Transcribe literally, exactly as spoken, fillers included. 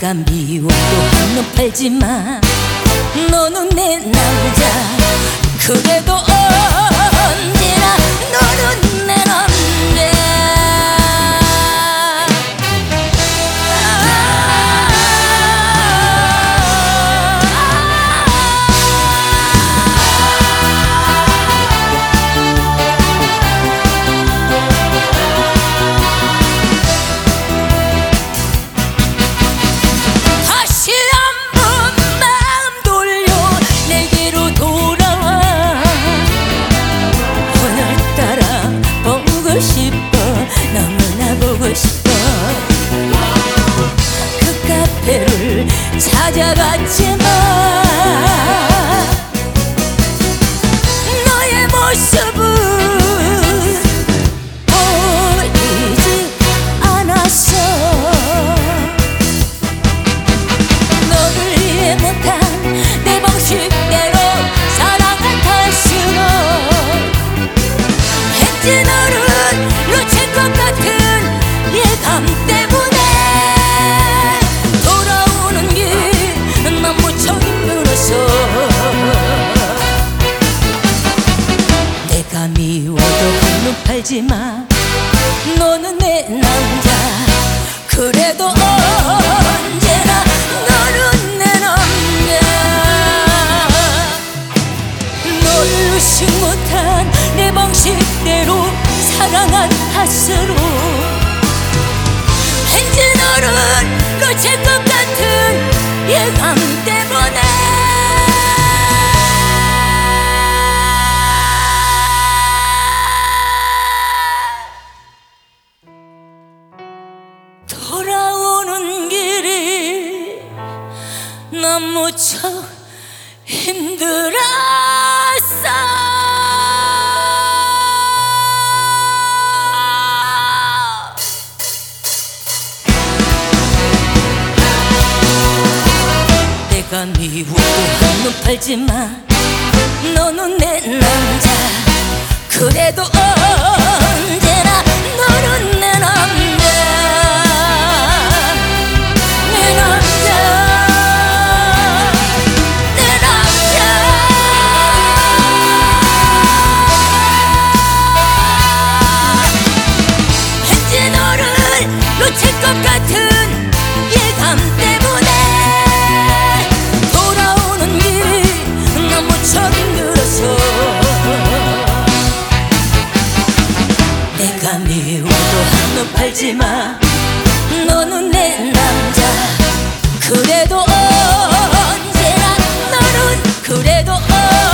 내가 미워도 한눈 팔지마. 너는 내 남자. 그래도 언제나 너는 내 남자. 그 카페를 찾아갔지만 너의 모습은 보이지 않았어. 너를 이해 못한 내 방식대로 사랑을 탈수록 왠지 너를 놓칠 것 같은 예감 때문에 돌아오는 길 난 무척 힘들어서. 내가 미워도 한눈 팔지마. 너는 내 남자. 그래도 언제나 너는 내 남자. 너를 의식 못한 내 방식대로 사랑한 탓으로 왠지 너를 놓칠 것 같은 예감 때문에 돌아오는 길이 난 무척 힘들었어. 내가 미워도 한눈 팔지마. 너는 내 남자. 그래도 언제나 너는 내 남자. 내 남자. 내 남자. 왠지 너를 놓칠 것 같은 예감 때문에 돌아오는 길이 난 무척 힘들어서. 내가 미워도 한눈 팔지마. 너는 내 남자. 그래도 언제나 너는 그래도 언제나